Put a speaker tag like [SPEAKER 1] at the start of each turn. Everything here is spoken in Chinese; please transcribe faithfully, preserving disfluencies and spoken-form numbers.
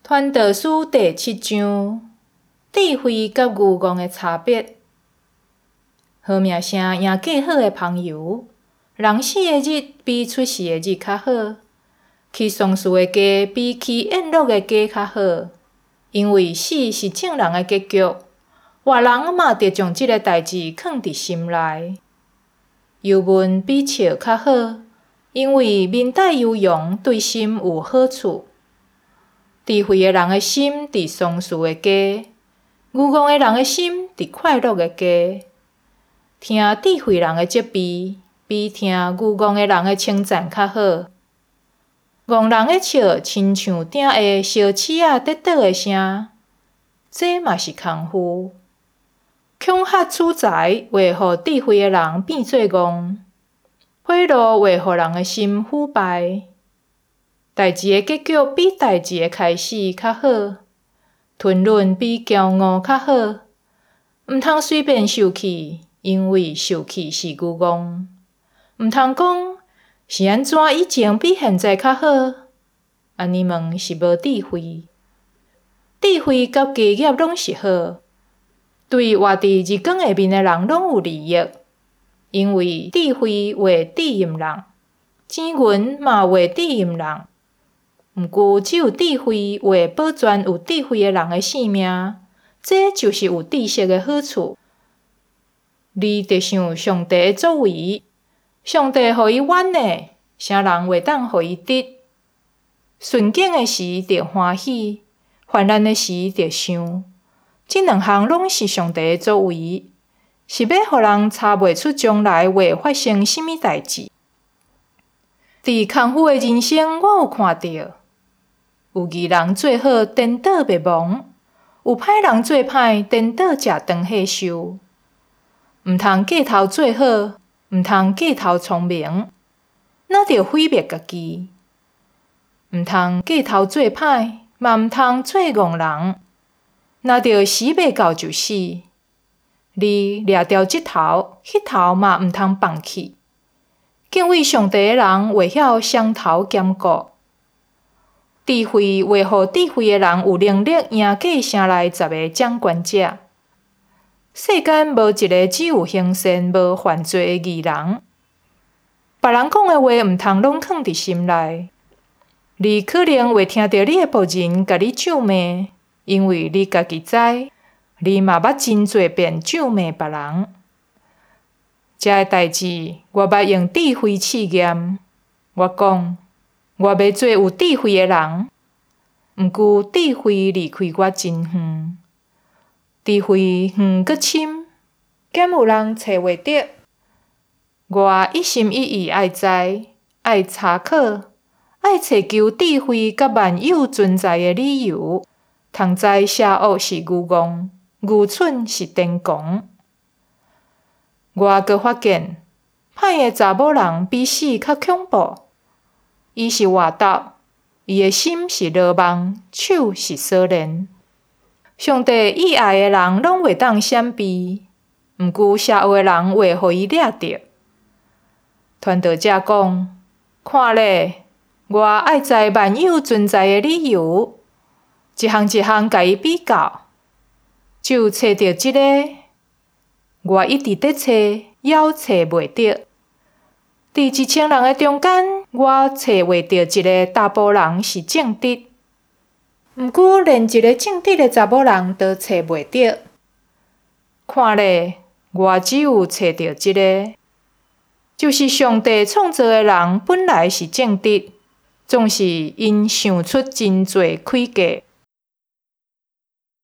[SPEAKER 1] 传道书第七章：智慧甲愚戆的差别。好名声赢过好的朋友，人死的日比出世的日较好。去丧事的家比去宴乐的家较好，因为死是正人的结局，活人嘛得将即个代志藏伫心内。忧闷比笑较好，因为面带忧容对心有好处。智慧的人的心伫丧事的家，愚戆的人的心伫快乐的家。听智慧人的责备，比听愚戆的人的称赞较好。戆人的笑，亲像鼎下烧鼠仔跌倒的声，这嘛是空虚。恐吓取财，会互智慧的人变做戆；贿赂会互人的心腐败。代志的结局比代志的开始较好，吞忍比骄傲较好。毋通随便受气，因为受气是愚戆。毋通讲是安怎以前比现在较好，安尼问是无智慧。智慧甲家业拢是好，对活伫日光下面的人拢有利益，因为智慧会指引人，钱银嘛会指引人。毋过，只有智慧会保全有智慧的人的性命，这就是有知识的好处。你得想上帝的作为，上帝互伊冤的，啥人会当互伊得？顺境的时得欢喜，患难的时得想。这两项拢是上帝的作为，是要互人查袂出将来会发生什么代志。伫空虚的人生，我有看到。有义人做好，颠倒灭亡；有歹人做歹，颠倒食长岁寿。毋通过头做好，毋通过头聪明，那着毁灭家己；毋通过头做歹，嘛毋通做戆人，那着死袂到就死。你掠着这头，迄头嘛毋通放弃。敬畏上帝的人会晓双头兼顾。智慧会互智慧的人有能力赢过城内十个掌权者。世间无一个只有行善无犯罪的义人。别人讲的话毋通拢藏伫心内。你可能会听到你的仆人甲你咒骂，因为你家己知，你嘛捌真侪遍咒骂别人。这个代志我捌用智慧试验。我讲。我要做有智慧的人，毋过智慧离开我真远，智慧远阁深，减有人找袂到。我一心一意爱知，爱查考，爱找求智慧甲万有存在的理由，通知邪恶是愚戆，愚蠢是癫狂。我阁发现，歹的查某人比死较恐怖。伊是活斗，伊的心是罗网，手是锁链。上帝意爱的人拢袂当闪避，毋过邪恶的人会互伊掠着。传道者讲：看咧，我爱知万有存在的理由，一项一项甲伊比较，就找到即个。我一直在找，犹找袂到。伫一千人的中间，我找袂到一个查甫人是正直，毋过连一个正直的查某人都找袂到。看咧，我只有找到一个，就是上帝创造的人本来是正直，总是因想出真侪诡计。